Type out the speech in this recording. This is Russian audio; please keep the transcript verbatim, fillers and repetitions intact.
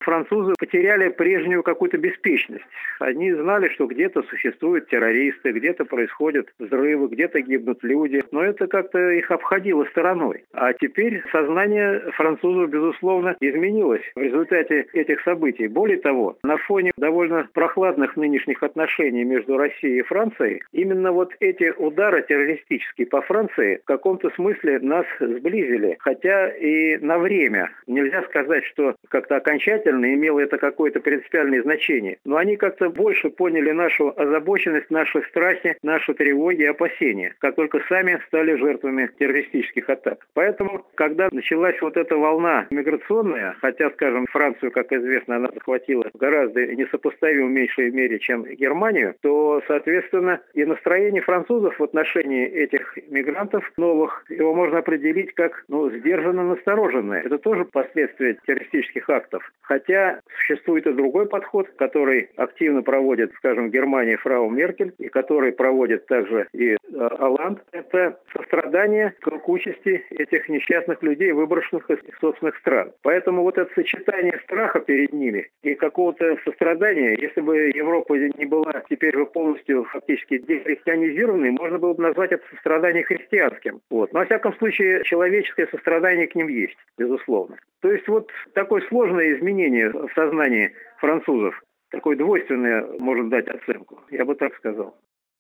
французы потеряли прежнюю какую-то беспечность. Они знали, что где-то существуют террористы, где-то происходят взрывы, где-то гибнут люди, но это как-то их обходило стороной. А теперь сознание французов, безусловно, изменилось в результате этих событий. Более того, на фоне довольно прохладных нынешних отношений между Россией и Францией, именно вот эти удары террористические по Франции в каком-то смысле нас сблизили. Хотя и на время. Нельзя сказать, что как-то окончательно имело это какое-то принципиальное значение. Но они как-то больше поняли нашу озабоченность, наши страхи, наши тревоги и опасения, как только сами стали жертвами террористических атак. Поэтому, когда началась вот эта волна миграционная, хотя, скажем, Францию, как известно, она захватила в гораздо несопоставимо меньшей мере, чем Германию, то, соответственно, и настроение французов в отношении этих мигрантов новых, его можно определить как, ну, сдержанно настороженное. Это тоже последствия террористических актов. Хотя существует и другой подход, который активно проводит, скажем, Германия фрау Меркель, и который проводит также и э, Олланд. Это сострадание к участи этих несчастных людей, выброшенных из собственных стран. Поэтому вот это сочетание страха перед ними и какого-то сострадания, если бы Европа не была теперь уже полностью фактически дехристианизированной, можно было бы назвать это сострадание христианским. Вот. Но, во всяком случае, человеческое сострадание к ним есть, безусловно. То есть вот такое сложное изменение в сознании французов, такое двойственное можно дать оценку, я бы так сказал.